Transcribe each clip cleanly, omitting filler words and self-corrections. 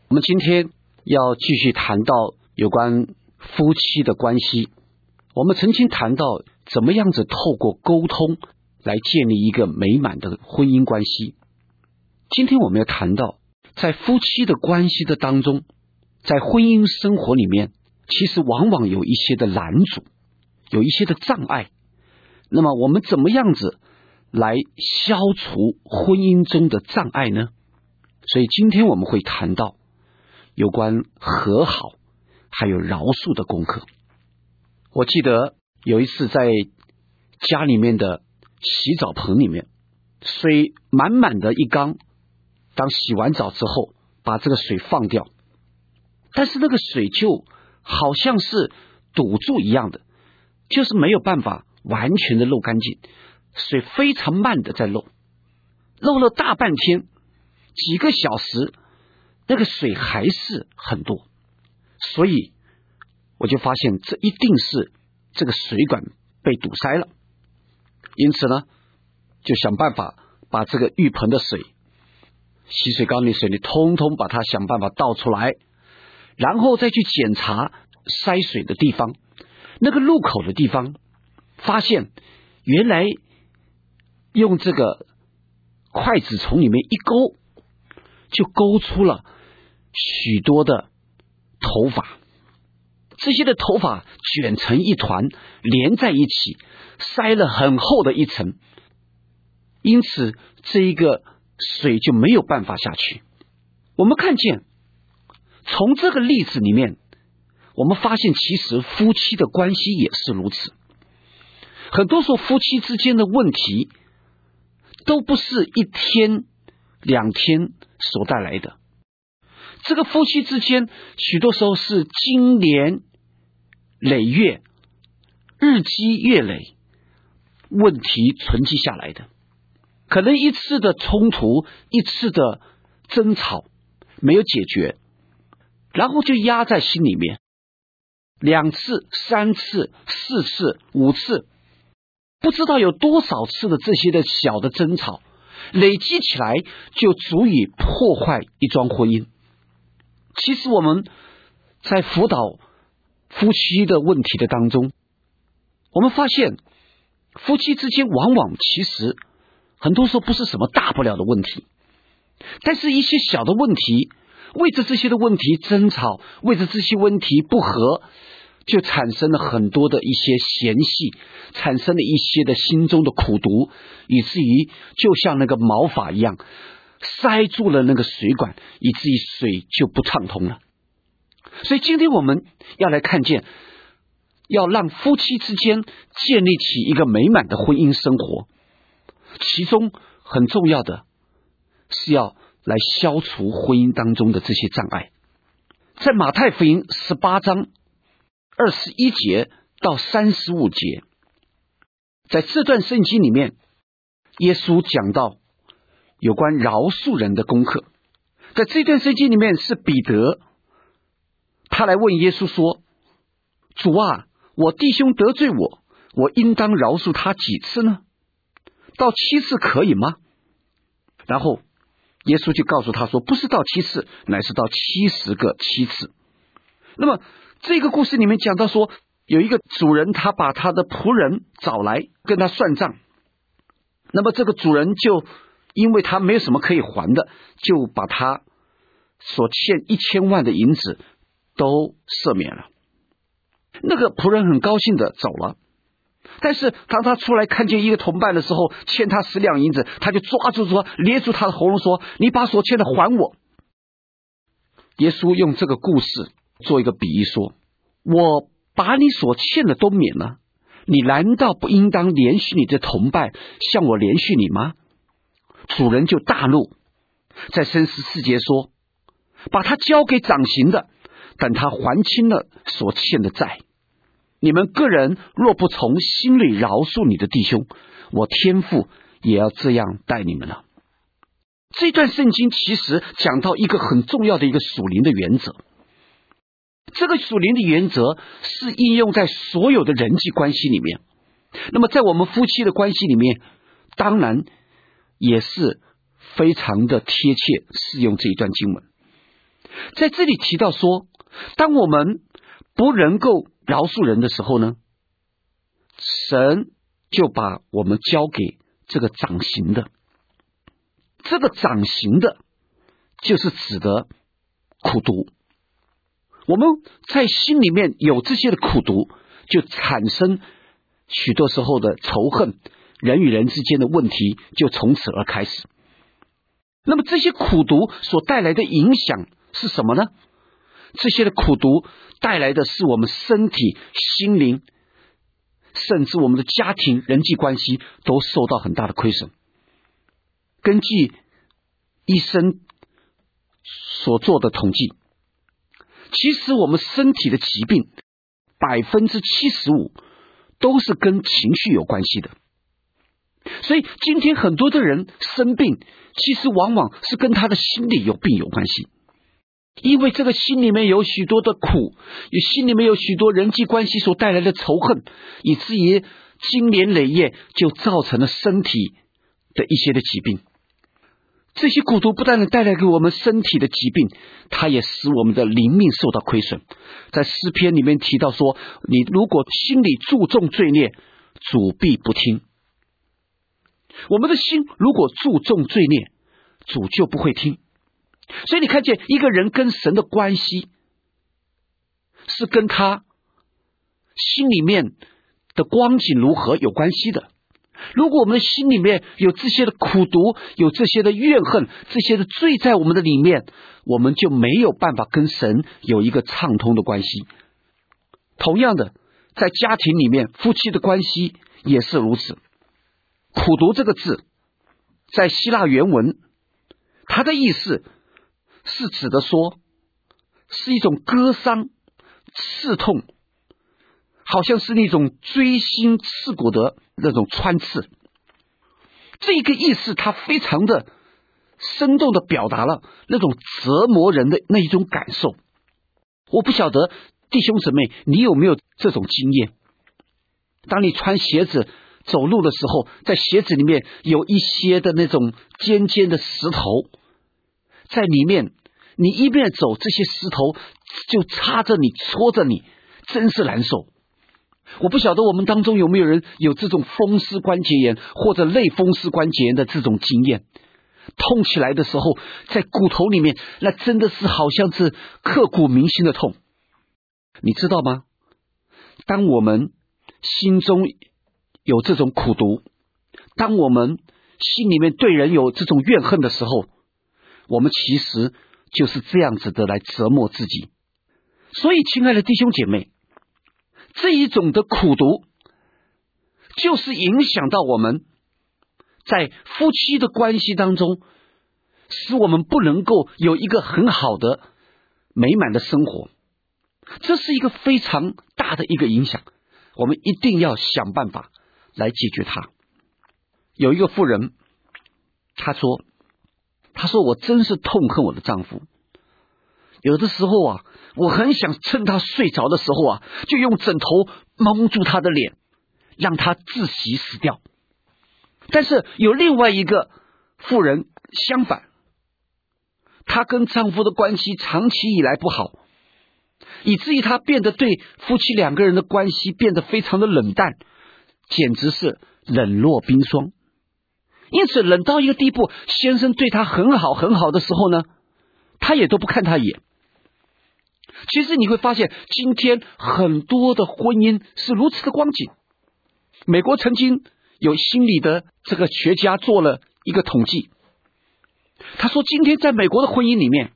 我们今天要继续谈到有关夫妻的关系。我们曾经谈到怎么样子透过沟通来建立一个美满的婚姻关系。今天我们要谈到在夫妻的关系的当中，在婚姻生活里面，其实往往有一些的拦阻，有一些的障碍。那么我们怎么样子来消除婚姻中的障碍呢？所以今天我们会谈到有关和好还有饶恕的功课。我记得有一次在家里面的洗澡盆里面，水满满的一缸，当洗完澡之后把这个水放掉，但是那个水就好像是堵住一样的，就是没有办法完全的漏干净，水非常慢的在漏了大半天，几个小时，那个水还是很多。所以我就发现这一定是这个水管被堵塞了，因此呢就想办法把这个浴盆的水，洗水缸里水你通通把它想办法倒出来，然后再去检查塞水的地方，那个入口的地方，发现原来用这个筷子从里面一勾，就勾出了许多的头发，这些的头发卷成一团连在一起，塞了很厚的一层，因此这一个水就没有办法下去。我们看见从这个例子里面，我们发现其实夫妻的关系也是如此。很多时候夫妻之间的问题都不是一天两天所带来的，这个夫妻之间许多时候是经年累月，日积月累，问题存积下来的。可能一次的冲突，一次的争吵没有解决，然后就压在心里面，2次、3次、4次、5次，不知道有多少次的这些的小的争吵累积起来，就足以破坏一桩婚姻。其实我们在辅导夫妻的问题的当中，我们发现夫妻之间往往其实很多时候不是什么大不了的问题，但是一些小的问题，为着这些的问题争吵，为着这些问题不和，就产生了很多的一些嫌隙，产生了一些的心中的苦毒，以至于就像那个毛发一样塞住了那个水管，以至于水就不畅通了。所以今天我们要来看见，要让夫妻之间建立起一个美满的婚姻生活，其中很重要的是要来消除婚姻当中的这些障碍。在马太福音18章21节到35节，在这段圣经里面，耶稣讲到有关饶恕人的功课。在这段圣经里面是彼得，他来问耶稣说，主啊，我弟兄得罪我，我应当饶恕他几次呢？到7次可以吗？然后耶稣就告诉他说，不是到7次，乃是到70个7次。那么这个故事里面讲到说，有一个主人，他把他的仆人找来跟他算账，那么这个主人就因为他没有什么可以还的，就把他所欠1000万的银子都赦免了。那个仆人很高兴的走了，但是当他出来看见一个同伴的时候，欠他10两银子，他就抓住说，捏住他的喉咙说，你把所欠的还我。耶稣用这个故事做一个比喻说，我把你所欠的都免了，你难道不应当怜恤你的同伴，像我怜恤你吗？主人就大怒，在申14节说，把他交给掌刑的，等他还清了所欠的债。你们个人若不从心里饶恕你的弟兄，我天父也要这样待你们了。这段圣经其实讲到一个很重要的一个属灵的原则，这个属灵的原则是应用在所有的人际关系里面。那么在我们夫妻的关系里面，当然也是非常的贴切适用这一段经文。 在这里提到说，当我们不能够饶恕人的时候呢，神就把我们交给这个掌刑的。这个掌刑的就是指的苦毒。我们在心里面有这些的苦毒，就产生许多时候的仇恨，人与人之间的问题就从此而开始。那么这些苦毒所带来的影响是什么呢？这些的苦毒带来的是我们身体、心灵，甚至我们的家庭、人际关系都受到很大的亏损。根据医生所做的统计，其实我们身体的疾病75%都是跟情绪有关系的。所以今天很多的人生病，其实往往是跟他的心理有病有关系。因为这个心里面有许多的苦，心里面有许多人际关系所带来的仇恨，以至于经年累月就造成了身体的一些的疾病。这些苦毒不但能带来给我们身体的疾病，它也使我们的灵命受到亏损。在诗篇里面提到说，你如果心里注重罪孽，主必不听。我们的心如果注重罪孽，主就不会听。所以你看见一个人跟神的关系，是跟他心里面的光景如何有关系的。如果我们的心里面有这些的苦毒，有这些的怨恨，这些的罪在我们的里面，我们就没有办法跟神有一个畅通的关系。同样的，在家庭里面，夫妻的关系也是如此。苦毒这个字在希腊原文，它的意思是指的说，是一种割伤、刺痛，好像是那种锥心刺骨的那种穿刺。这一个意思它非常的生动的表达了那种折磨人的那一种感受。我不晓得弟兄姊妹你有没有这种经验，当你穿鞋子走路的时候，在鞋子里面有一些的那种尖尖的石头在里面，你一边走，这些石头就插着你，戳着你，真是难受。我不晓得我们当中有没有人有这种风湿关节炎或者类风湿关节炎的这种经验，痛起来的时候在骨头里面，那真的是好像是刻骨铭心的痛。你知道吗？当我们心中有这种苦毒，当我们心里面对人有这种怨恨的时候，我们其实就是这样子的来折磨自己。所以亲爱的弟兄姐妹，这一种的苦毒就是影响到我们在夫妻的关系当中，使我们不能够有一个很好的美满的生活。这是一个非常大的一个影响，我们一定要想办法来解决它。有一个妇人，她说我真是痛恨我的丈夫，有的时候啊，我很想趁他睡着的时候啊，就用枕头蒙住他的脸，让他窒息死掉。但是有另外一个妇人相反，她跟丈夫的关系长期以来不好，以至于她变得对夫妻两个人的关系变得非常的冷淡，简直是冷若冰霜。因此冷到一个地步，先生对她很好很好的时候呢，她也都不看他一眼。其实你会发现今天很多的婚姻是如此的光景。美国曾经有心理的这个学家做了一个统计，他说今天在美国的婚姻里面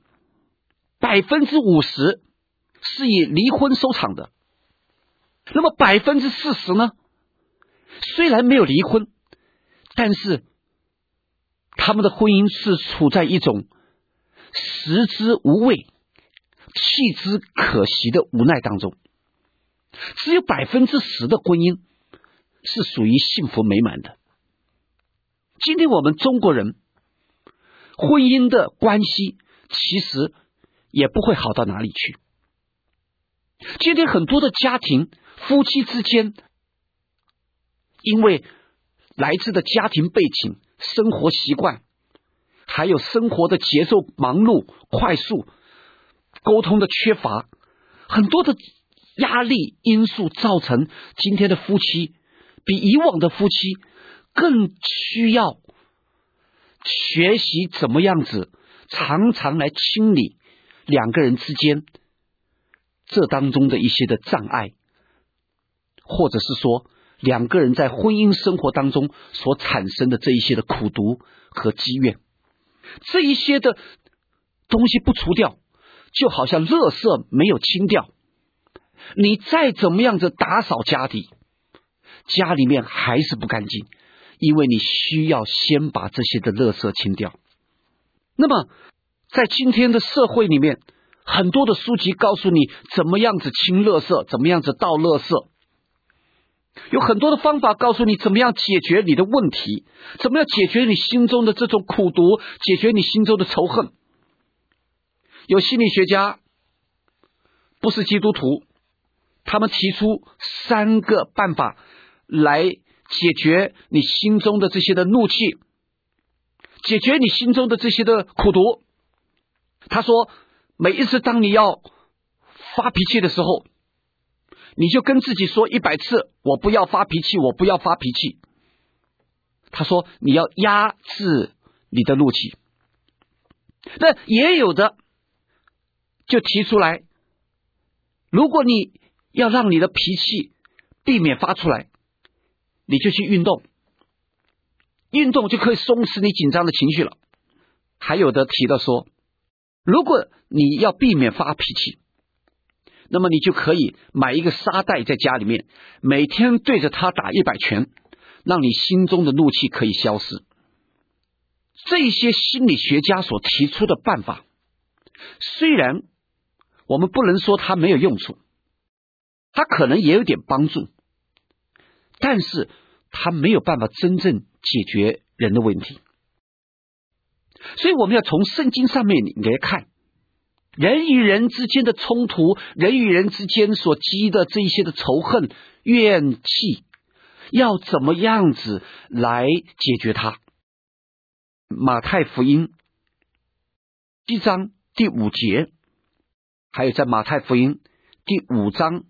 50% 是以离婚收场的，那么 40% 呢，虽然没有离婚，但是他们的婚姻是处在一种食之无味弃之可惜的无奈当中。只有 10% 的婚姻是属于幸福美满的。今天我们中国人婚姻的关系其实也不会好到哪里去。今天很多的家庭夫妻之间，因为来自的家庭背景、生活习惯，还有生活的节奏忙碌快速， 沟通的缺乏，很多的压力因素造成今天的夫妻比以往的夫妻更需要学习怎么样子常常来清理两个人之间这当中的一些的障碍，或者是说两个人在婚姻生活当中所产生的这一些的苦毒和积怨。这一些的东西不除掉，就好像垃圾没有清掉，你再怎么样子打扫家里，家里面还是不干净，因为你需要先把这些的垃圾清掉。那么在今天的社会里面，很多的书籍告诉你怎么样子清垃圾，怎么样子倒垃圾，有很多的方法告诉你怎么样解决你的问题，怎么样解决你心中的这种苦毒，解决你心中的仇恨。有心理学家不是基督徒，他们提出3个办法来解决你心中的这些的怒气，解决你心中的这些的苦毒。他说，每一次当你要发脾气的时候，你就跟自己说100次，我不要发脾气，我不要发脾气。他说你要压制你的怒气。那也有的就提出来，如果你要让你的脾气避免发出来，你就去运动，运动就可以松弛你紧张的情绪了。还有的提到说，如果你要避免发脾气，那么你就可以买一个沙袋在家里面，每天对着它打100拳，让你心中的怒气可以消失。这些心理学家所提出的办法，虽然我们不能说它没有用处，它可能也有点帮助，但是它没有办法真正解决人的问题。所以我们要从圣经上面来看，人与人之间的冲突，人与人之间所积的这一些的仇恨怨气，要怎么样子来解决它。马太福音7章第5节，还有在马太福音第5章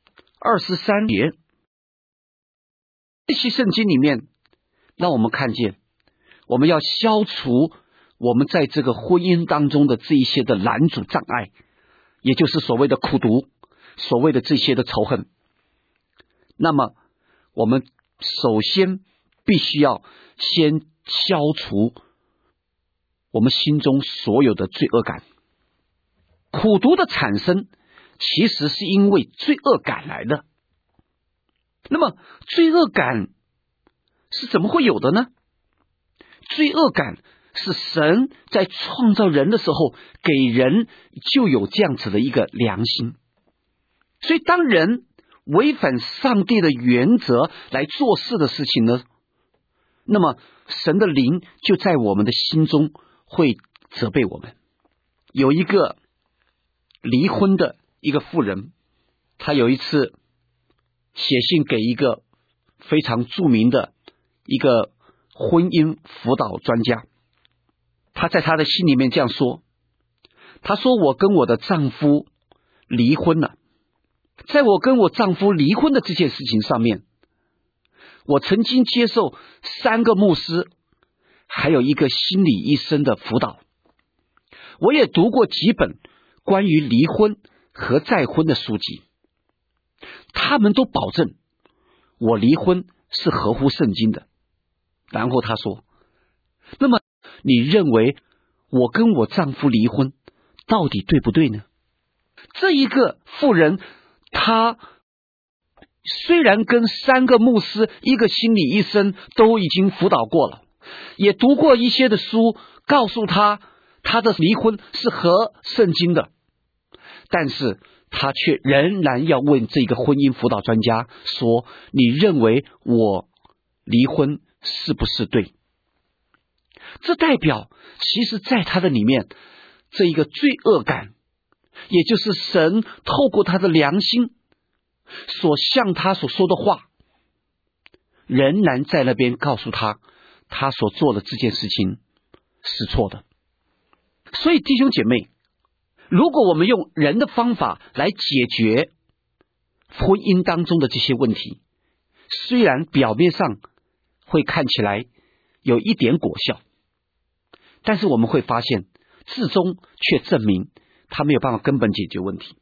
23节，这些圣经里面让我们看见，我们要消除我们在这个婚姻当中的这一些的拦阻障碍，也就是所谓的苦毒，所谓的这些的仇恨。那么我们首先必须要先消除我们心中所有的罪恶感。苦毒的产生其实是因为罪恶感来的。那么罪恶感是怎么会有的呢？罪恶感是神在创造人的时候给人就有这样子的一个良心，所以当人违反上帝的原则来做事的事情呢，那么神的灵就在我们的心中会责备我们。有一个离婚的一个妇人，她有一次写信给一个非常著名的一个婚姻辅导专家，她在她的信里面这样说，她说，我跟我的丈夫离婚了，在我跟我丈夫离婚的这件事情上面，我曾经接受3个牧师还有一个心理医生的辅导，我也读过几本关于离婚和再婚的书籍，他们都保证我离婚是合乎圣经的。然后他说，那么你认为我跟我丈夫离婚到底对不对呢？这一个妇人，她虽然跟3个牧师一个心理医生都已经辅导过了，也读过一些的书告诉她她的离婚是合圣经的，但是她却仍然要问这个婚姻辅导专家说，你认为我离婚是不是对？这代表其实在他的里面，这一个罪恶感，也就是神透过他的良心所向他所说的话，仍然在那边告诉他，他所做的这件事情是错的。所以弟兄姐妹， 如果我们用人的方法来解决婚姻当中的这些问题，虽然表面上会看起来有一点果效，但是我们会发现至终却证明他没有办法根本解决问题。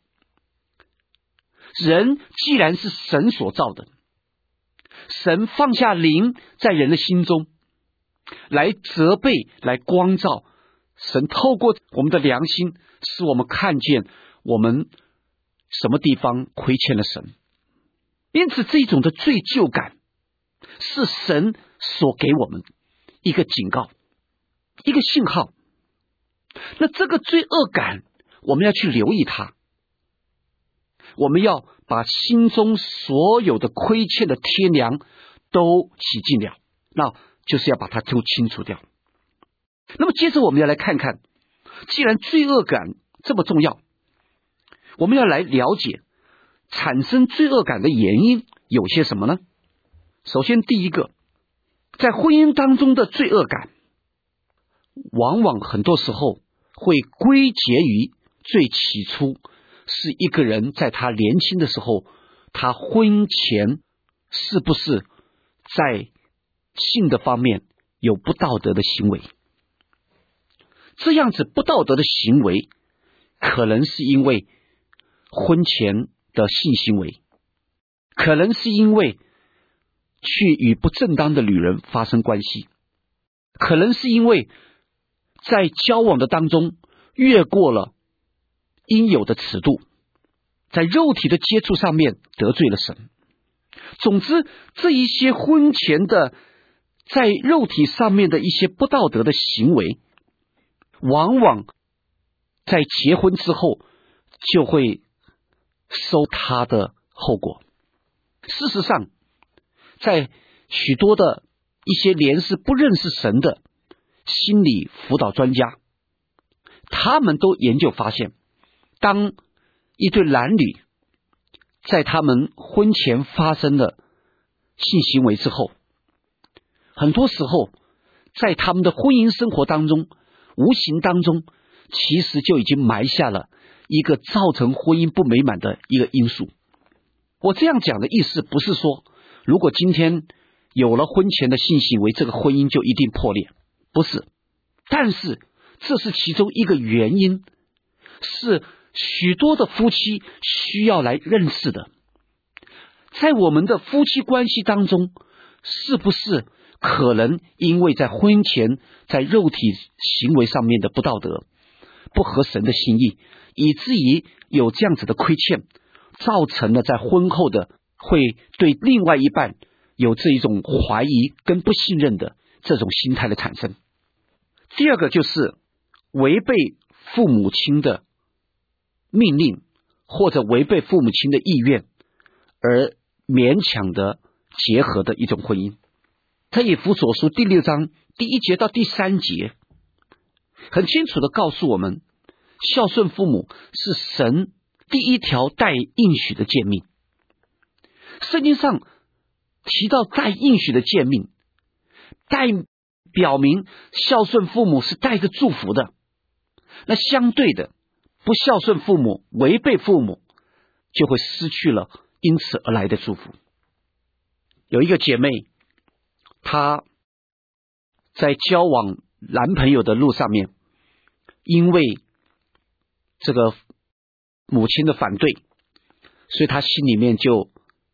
人既然是神所造的，神放下灵在人的心中，来责备，来光照。神透过我们的良心，使我们看见我们什么地方亏欠了神。因此这种的罪疚感是神所给我们一个警告，一个信号。那这个罪恶感我们要去留意它，我们要把心中所有的亏欠的天良都洗净了，那就是要把它都清除掉。那么接着我们要来看看，既然罪恶感这么重要，我们要来了解产生罪恶感的原因有些什么呢？首先第一个，在婚姻当中的罪恶感往往很多时候会归结于最起初是一个人在他年轻的时候，他婚前是不是在性的方面有不道德的行为。这样子不道德的行为可能是因为婚前的性行为，可能是因为去与不正当的女人发生关系，可能是因为在交往的当中越过了应有的尺度，在肉体的接触上面得罪了神。总之，这一些婚前的在肉体上面的一些不道德的行为，往往在结婚之后就会收他的后果。事实上，在许多的一些连是不认识神的心理辅导专家，他们都研究发现，当一对男女在他们婚前发生的性行为之后，很多时候在他们的婚姻生活当中，无形当中其实就已经埋下了一个造成婚姻不美满的一个因素。我这样讲的意思不是说如果今天有了婚前的性行为，这个婚姻就一定破裂，不是。但是这是其中一个原因，是许多的夫妻需要来认识的。在我们的夫妻关系当中，是不是可能因为在婚前在肉体行为上面的不道德，不合神的心意，以至于有这样子的亏欠，造成了在婚后的会对另外一半有这一种怀疑跟不信任的这种心态的产生。第二个就是违背父母亲的命令，或者违背父母亲的意愿而勉强的结合的一种婚姻。在以弗所书第6章第1节到第3节很清楚的告诉我们，孝顺父母是神第一条带应许的诫命。圣经上提到带应许的诫命，带表明孝顺父母是带着祝福的。那相对的，不孝顺父母，违背父母，就会失去了因此而来的祝福。有一个姐妹，她在交往男朋友的路上面，因为这个母亲的反对，所以她心里面就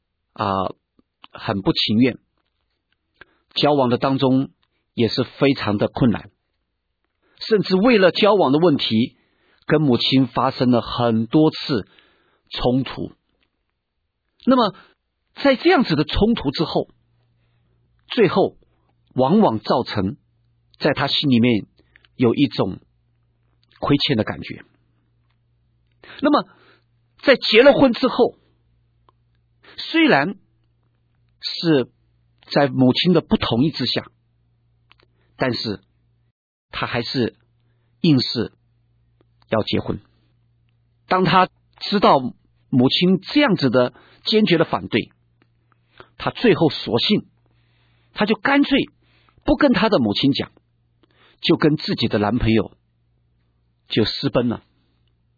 很不情愿，交往的当中也是非常的困难，甚至为了交往的问题跟母亲发生了很多次冲突。那么在这样子的冲突之后，最后往往造成在他心里面有一种亏欠的感觉。那么在结了婚之后，虽然是在母亲的不同意之下，但是他还是硬是要结婚。当他知道母亲这样子的坚决的反对，他最后索性他就干脆不跟他的母亲讲，就跟自己的男朋友就私奔了。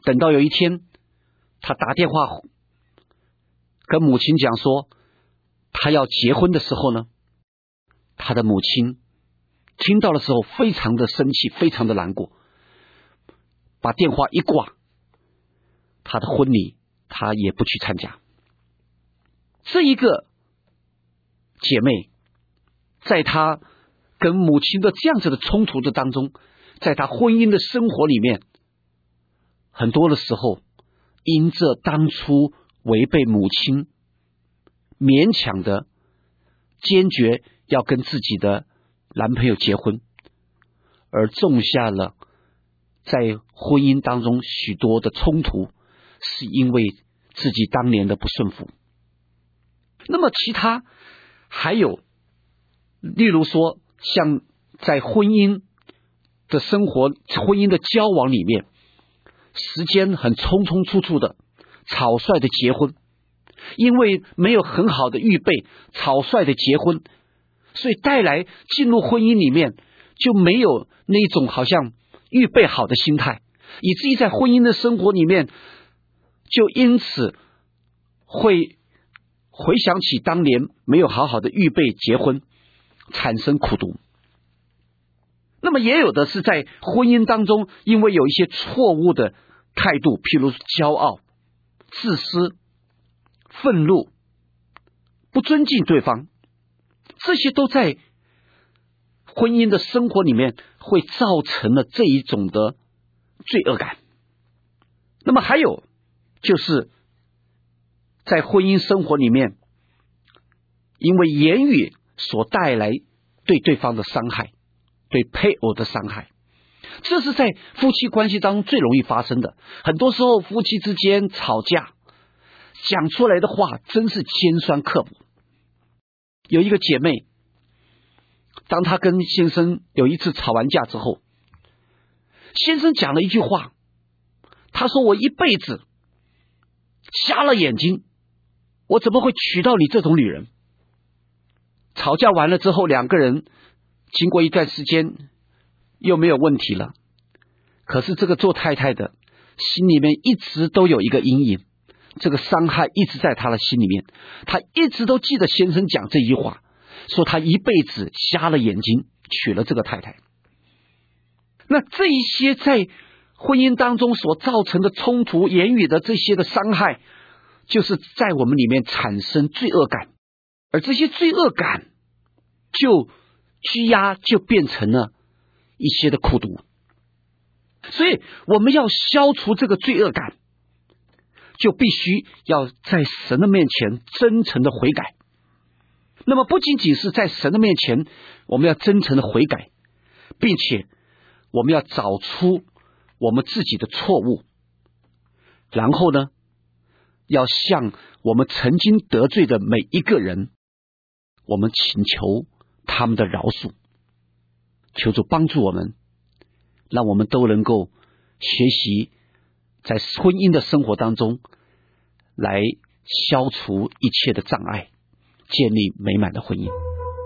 等到有一天他打电话跟母亲讲说他要结婚的时候呢，他的母亲听到的时候非常的生气，非常的难过，把电话一挂，他的婚礼他也不去参加。这一个姐妹在她跟母亲的这样子的冲突的当中，在她婚姻的生活里面，很多的时候因着当初违背母亲勉强的坚决要跟自己的男朋友结婚，而种下了在婚姻当中许多的冲突，是因为自己当年的不顺服。那么其他还有例如说像在婚姻的生活婚姻的交往里面，时间很匆匆促促的草率的结婚，因为没有很好的预备，草率的结婚，所以带来进入婚姻里面就没有那种好像预备好的心态，以至于在婚姻的生活里面就因此会回想起当年没有好好的预备结婚，产生苦毒。那么也有的是在婚姻当中因为有一些错误的态度，譬如骄傲、自私、愤怒、不尊敬对方，这些都在婚姻的生活里面会造成了这一种的罪恶感。那么还有就是在婚姻生活里面，因为言语所带来对对方的伤害，对配偶的伤害，这是在夫妻关系当中最容易发生的。很多时候夫妻之间吵架，讲出来的话真是尖酸刻薄。有一个姐妹，当她跟先生有一次吵完架之后，先生讲了一句话，他说我一辈子瞎了眼睛，我怎么会娶到你这种女人。吵架完了之后，两个人经过一段时间又没有问题了，可是这个做太太的心里面一直都有一个阴影，这个伤害一直在他的心里面，他一直都记得先生讲这句话，说他一辈子瞎了眼睛娶了这个太太。那这一些在婚姻当中所造成的冲突言语的这些的伤害，就是在我们里面产生罪恶感，而这些罪恶感就积压，就变成了一些的苦毒。所以我们要消除这个罪恶感，就必须要在神的面前真诚的悔改。那么不仅仅是在神的面前我们要真诚的悔改，并且我们要找出我们自己的错误，然后呢要向我们曾经得罪的每一个人，我们请求他们的饶恕。求主帮助我们，让我们都能够学习在婚姻的生活当中来消除一切的障碍，建立美满的婚姻。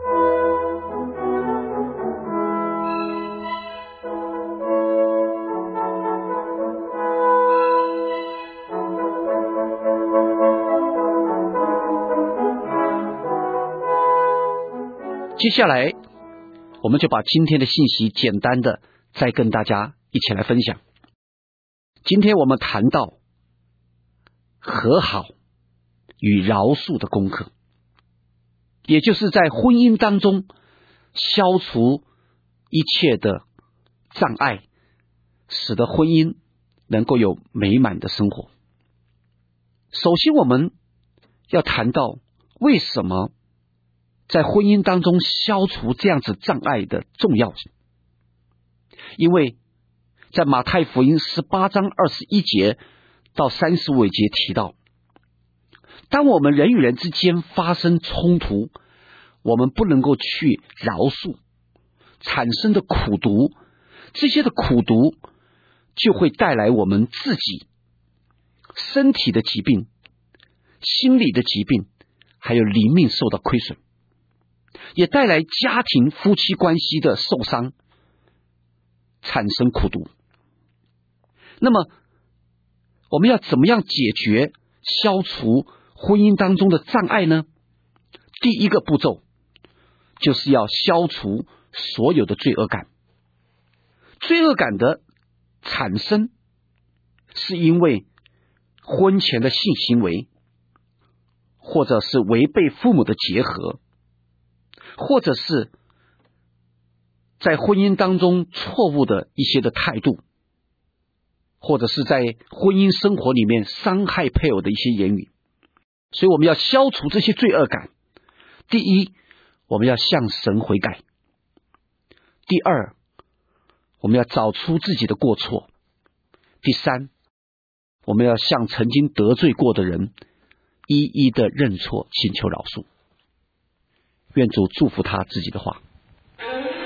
接下来我们就把今天的信息简单的再跟大家一起来分享。今天我们谈到和好与饶恕的功课，也就是在婚姻当中消除一切的障碍，使得婚姻能够有美满的生活。首先我们要谈到为什么在婚姻当中消除这样子障碍的重要性。因为在马太福音18章21节到35节提到，当我们人与人之间发生冲突，我们不能够去饶恕，产生的苦毒，这些的苦毒就会带来我们自己身体的疾病、心理的疾病，还有灵命受到亏损，也带来家庭夫妻关系的受伤，产生苦毒。那么我们要怎么样解决、消除婚姻当中的障碍呢？第一个步骤就是要消除所有的罪恶感。罪恶感的产生是因为婚前的性行为，或者是违背父母的结合，或者是在婚姻当中错误的一些的态度，或者是在婚姻生活里面伤害配偶的一些言语。所以我们要消除这些罪恶感。第一，我们要向神悔改。第二，我们要找出自己的过错。第三，我们要向曾经得罪过的人一一的认错，请求饶恕。愿主祝福他自己的话。